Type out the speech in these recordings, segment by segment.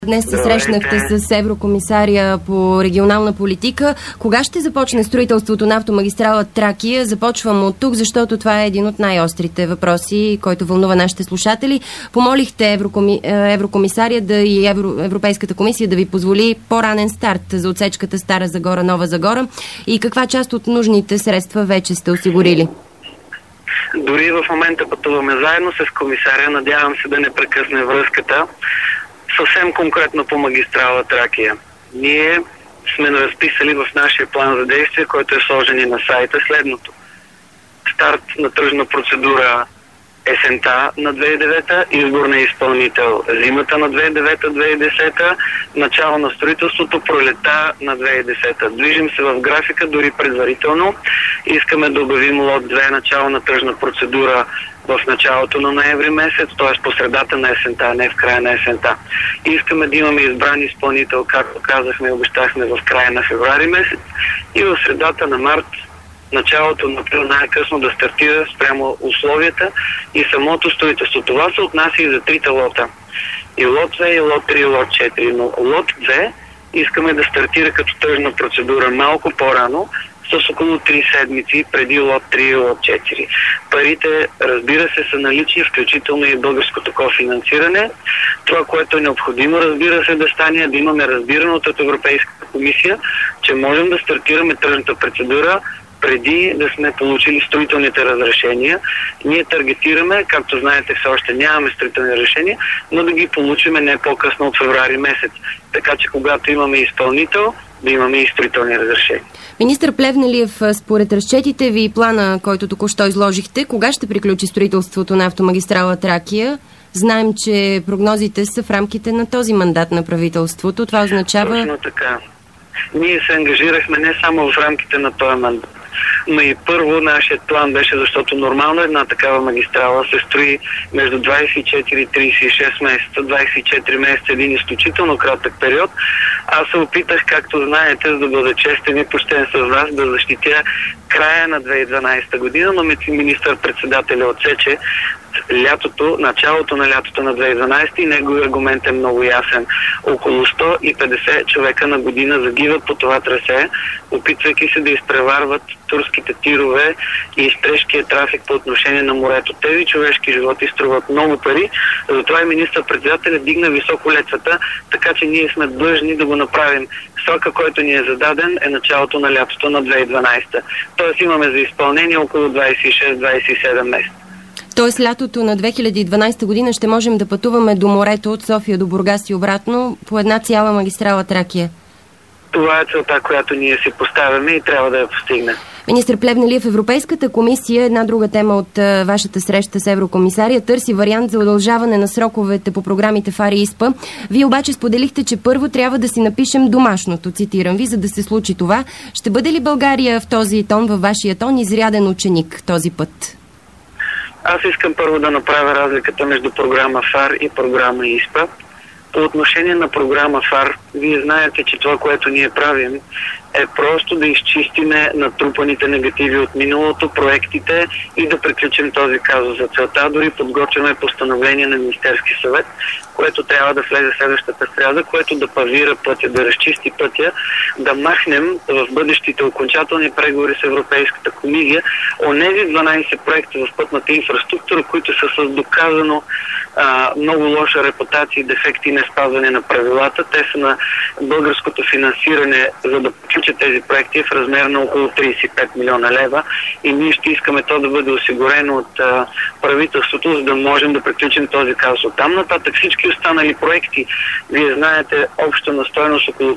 Днес се срещнахте с еврокомисаря по регионална политика. Кога ще започне строителството на автомагистрала Тракия? Започвам от тук, защото това е един от най-острите въпроси, който вълнува нашите слушатели. Помолихте еврокомисаря и Европейската комисия да ви позволи по-ранен старт за отсечката Стара Загора-Нова Загора. И каква част от нужните средства вече сте осигурили? Дори в момента пътуваме заедно с комисаря. Надявам се да не прекъсне връзката. Съвсем конкретно по магистрала Тракия. Ние сме разписали в нашия план за действие, който е сложен и на сайта, следното. Старт на тръжна процедура есента на 2009, избор на изпълнител зимата на 2009-2010, начало на строителството пролета на 2010. Движим се в графика дори предварително. Искаме да обявим лот 2 начало на тръжна процедура в началото на ноември месец, т.е. по средата на есента, а не в края на есента. Искаме да имаме избран изпълнител, както казахме и обещахме, в края на февруари месец и в средата на март, началото на април най-късно да стартира спрямо условията и самото строителство. Това се отнася и за трите лота. И лот 2, и лот 3, и лот 4. Но лот 2 искаме да стартира като тръжна процедура малко по-рано, с около 3 седмици преди лот 3 и лот 4. Парите, разбира се, са налични, включително и българското кофинансиране. Това, което е необходимо, разбира се, да стане, е да имаме разбиране от Европейската комисия, че можем да стартираме тръжната процедура преди да сме получили строителните разрешения. Ние таргетираме, както знаете, все още нямаме строителни решения, но да ги получиме не по-късно от февруари месец. Така че когато имаме изпълнител, да имаме и строителни разрешения. Министър Плевнелиев, според разчетите ви и плана, който току-що изложихте, кога ще приключи строителството на автомагистрала Тракия? Знаем, че прогнозите са в рамките на този мандат на правителството. Това означава... Точно така. Ние се ангажирахме не само в рамките на този мандат, но и първо нашият план беше, защото нормално една такава магистрала се строи между 24 и 36 месеца. 24 месеца е един изключително кратък период. Аз се опитах, както знаете, за да бъда честен и почтен с вас, да защитя края на 2012 година, но министър-председателя отсече началото на лятото на 2012 и неговият аргумент е много ясен. Около 150 човека на година загиват по това трасе, опитвайки се да изпреварват турските тирове и изтрешкия трафик по отношение на морето. Тези човешки животи струват много пари, затова и министър-председателя дигна високо летвата, така че ние сме длъжни да го направим. Срока, който ни е зададен, е началото на лятото на 2012. Тоест имаме за изпълнение около 26-27 месеца. Тоест лятото на 2012 година ще можем да пътуваме до морето от София до Бургас и обратно по една цяла магистрала Тракия. Това е целта, която ние си поставяме и трябва да я постигнем. Министър Плевнелиев, Европейската комисия, една друга тема от вашата среща с еврокомисария, търси вариант за удължаване на сроковете по програмите ФАР и ИСПА. Вие обаче споделихте, че първо трябва да си напишем домашното, цитирам ви, за да се случи това. Ще бъде ли България в този тон, във вашия тон, изряден ученик този път? Аз искам първо да направя разликата между програма ФАР и програма ИСПА. По отношение на програма ФАР, вие знаете, че това, което ние правим, е просто да изчистиме натрупаните негативи от миналото, проектите и да приключим този казус. За целта дори подготвяме постановление на Министерски съвет, което трябва да влезе следващата сряда, което да павира пътя, да разчисти пътя, да махнем в бъдещите окончателни преговори с Европейската комисия онези 12 проекта в пътната инфраструктура, които са с доказано много лоша репутация и дефекти и неспазване на правилата. Те са на българското финансиране, за да приключат тези проекти в размер на около 35 милиона лева и ние ще искаме то да бъде осигурено от правителството, за да можем да приключим този казус. От там нататък всички останали проекти, вие знаете, общо на стойност около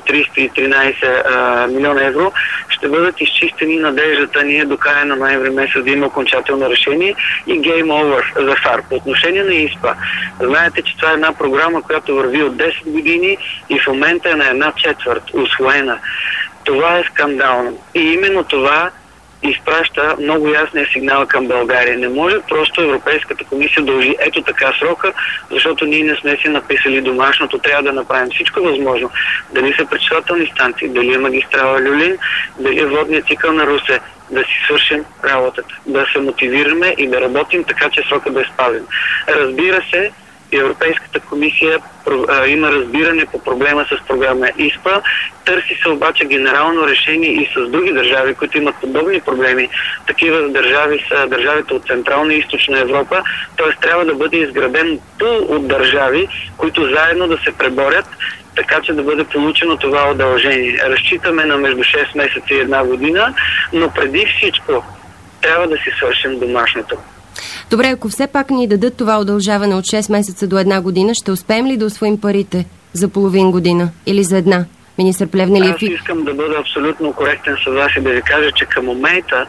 313 милиона евро, ще бъдат изчистени. Надеждата ни е до края на ноември месец да има окончателно решение и game over за ФАР. По отношение на ИСПА, знаете, че това е една програма, която върви от 10 години и в момента е на 1/4 усвоена. Това е скандално. И именно това изпраща много ясния сигнал към България. Не може просто Европейската комисия дължи ето така срока, защото ние не сме си написали домашното. Трябва да направим всичко възможно. Дали са пречиствателни станции, дали е магистрала Люлин, дали е водният цикъл на Русе, да си свършим работата, да се мотивираме и да работим така, че срока да е спазен. Разбира се, и Европейската комисия има разбиране по проблема с програма ИСПА. Търси се обаче генерално решение и с други държави, които имат подобни проблеми. Такива държави са държавите от Централна и Източна Европа. Т.е. трябва да бъде изграден пул от държави, които заедно да се преборят, така че да бъде получено това удължение. Разчитаме на между 6 месеца и 1 година, но преди всичко трябва да си свършим домашното. Добре, ако все пак ни дадат това удължаване от 6 месеца до 1 година, ще успеем ли да усвоим парите за половин година или за една? Министър Плевнелиев... Аз искам да бъда абсолютно коректен с вас и да ви кажа, че към момента,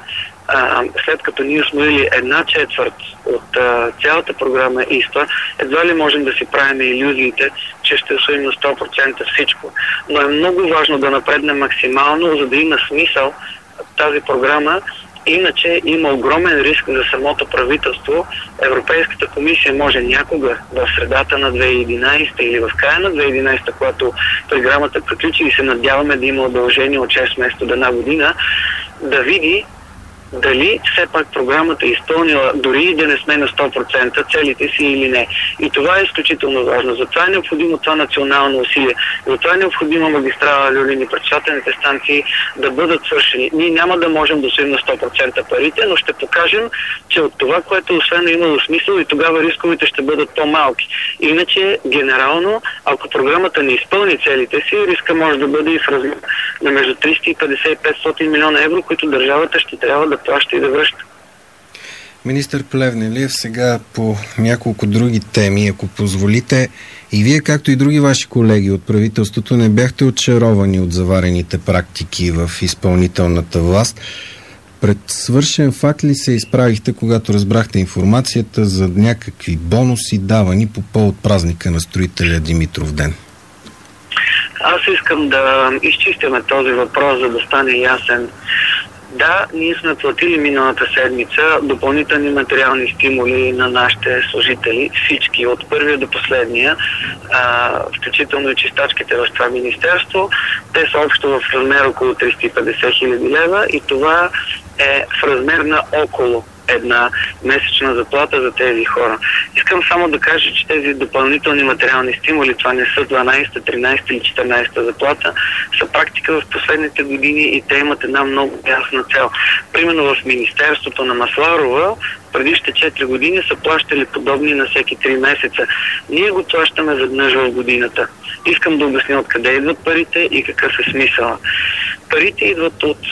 след като ние усвоили 1/4 от цялата програма ИСПА, едва ли можем да си правим илюзиите, че ще усвоим на 100% всичко. Но е много важно да напреднем максимално, за да има смисъл тази програма. Иначе има огромен риск за самото правителство. Европейската комисия може някога в средата на 2011 или в края на 2011, когато програмата приключи и се надяваме да има удължение от 6 месеца до 1 година, да види дали все пак програмата е изпълнила, дори и да не сме на 100% целите си или не. И това е изключително важно. Затова е необходимо това национално усилие. Затова е необходимо магистрала Люлин и пречиствателните станции да бъдат свършени. Ние няма да можем да усвоим на 100% парите, но ще покажем, че от това, което освен имало смисъл, и тогава рисковете ще бъдат по-малки. Иначе, генерално, ако програмата не изпълни целите си, риска може да бъде и в размер на между 350 и 500 милиона евро, които държавата ще трябва да плаща и да връща. Министър Плевнелиев, сега по няколко други теми, ако позволите, и вие, както и други ваши колеги от правителството, не бяхте очаровани от заварените практики в изпълнителната власт. Пред свършен факт ли се изправихте, когато разбрахте информацията за някакви бонуси, давани по повод празника на строителя Димитровден? Аз искам да изчистяме този въпрос, за да стане ясен. Да, ние сме платили миналата седмица допълнителни материални стимули на нашите служители, всички, от първия до последния, включително и чистачките в това министерство. Те са общо в размер около 350 хиляди лева и това е в размер на около една месечна заплата за тези хора. Искам само да кажа, че тези допълнителни материални стимули, това не са 12-та, 13-та или 14-та заплата, са практика в последните години и те имат една много ясна цел. Примерно в Министерството на Масларова предишните 4 години са плащали подобни на всеки 3 месеца. Ние го плащаме веднъж в годината. Искам да обясня откъде идват парите и какъв е смисъла. Парите идват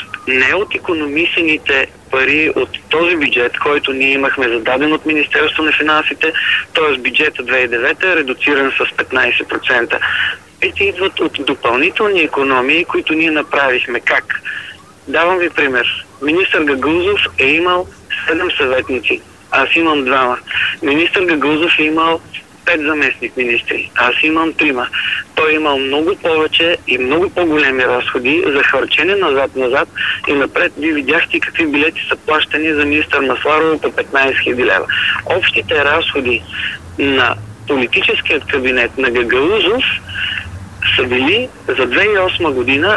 не от икономисаните пари от този бюджет, който ние имахме зададен от Министерство на финансите, т.е. бюджета 2009 е редуциран с 15%. Парите идват от допълнителни икономии, които ние направихме. Как? Давам ви пример. Министър Гагаузов е имал 7 съветници. Аз имам 2. Министър Гагаузов е имал 5 заместник министри. Аз имам 3. Той е имал много повече и много по-големи разходи за харчене назад и напред. Вие видяхте какви билети са плащани за министър Масларова по 15 хиляди лева. Общите разходи на политическият кабинет на Гагаузов са били за 2008 година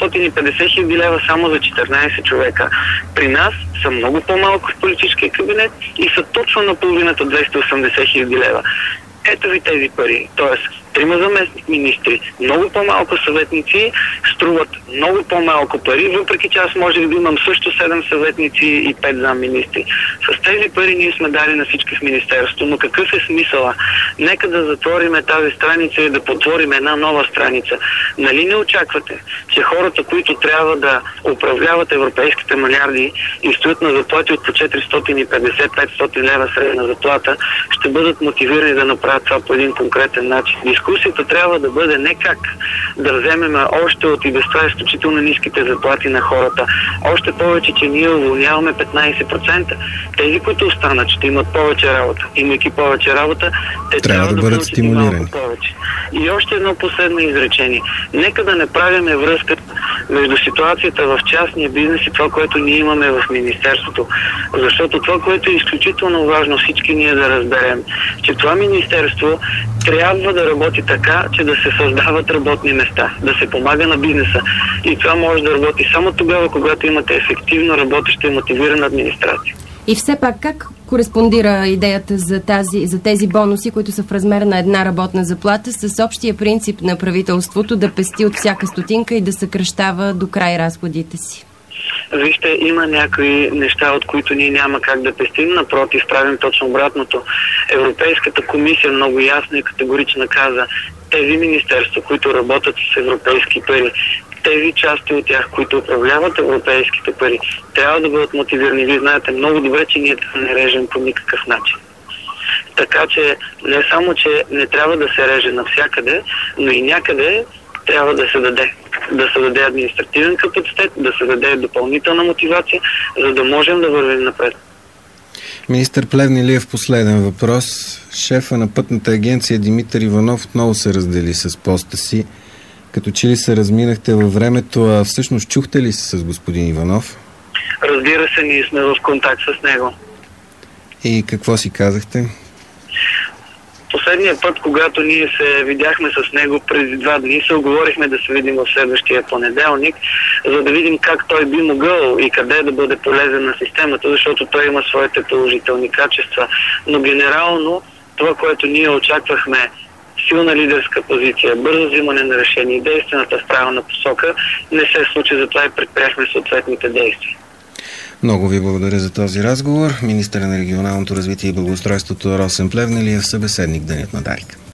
550 хиляди лева само за 14 човека. При нас са много по-малко в политическия кабинет и са точно на половината 280 хиляди лева. Ето ви тези пари. Тоест, 3 заместник министри, много по-малко съветници, струват много по-малко пари, въпреки че аз може да имам също 7 съветници и 5 замминистри. С тези пари ние сме дали на всички в министерство, но какъв е смисъла? Нека да затвориме тази страница и да потворим една нова страница. Нали не очаквате, че хората, които трябва да управляват европейските милиарди и стоят на заплати от по 450-500 лева средна заплата, ще бъдат мотивирани да направят това по един конкретен начин? Дискусията трябва да бъде не как да вземем още от и без това изключително ниските заплати на хората. Още повече, че ние уволняваме 15%. Тези, които останат, ще имат повече работа. Имайки повече работа, те трябва да бъдат стимулирани. Повече. И още едно последно изречение. Нека да не правиме връзка между ситуацията в частния бизнес и това, което ние имаме в министерството. Защото това, което е изключително важно всички ние да разберем, че това министерство трябва да работи така, че да се създават работни места, да се помага на бизнеса. И това може да работи само тогава, когато имате ефективно работеща и мотивирана администрация. И все пак, как кореспондира идеята за тези бонуси, които са в размер на една работна заплата, с общия принцип на правителството да пести от всяка стотинка и да съкращава до край разходите си? Вижте, има някои неща, от които ние няма как да пестим, напротив, правим точно обратното. Европейската комисия много ясно и категорично каза, тези министерства, които работят с европейски пари, тези части от тях, които управляват европейските пари, трябва да бъдат мотивирани. Вие знаете много добре, че ние не режем по никакъв начин. Така че не само, че не трябва да се реже навсякъде, но и някъде трябва да се даде. Да се даде административен капацитет, да се даде допълнителна мотивация, за да можем да вървим напред. Министър Плевнелиев, последен въпрос. Шефа на Пътната агенция Димитър Иванов отново се раздели с поста си. Като че ли се разминахте във времето, а всъщност чухте ли се с господин Иванов? Разбира се, ние сме в контакт с него. И какво си казахте? Последния път, когато ние се видяхме с него преди 2 дни, се оговорихме да се видим в следващия понеделник, за да видим как той би могъл и къде да бъде полезен на системата, защото той има своите положителни качества. Но генерално това, което ние очаквахме, силна лидерска позиция, бързо взимане на решение и действената в правилна посока, не се случи, затова и предприехме съответните действия. Много ви благодаря за този разговор. Министър на регионалното развитие и благоустройството Росен Плевнелиев, събеседник Денят на Дарик.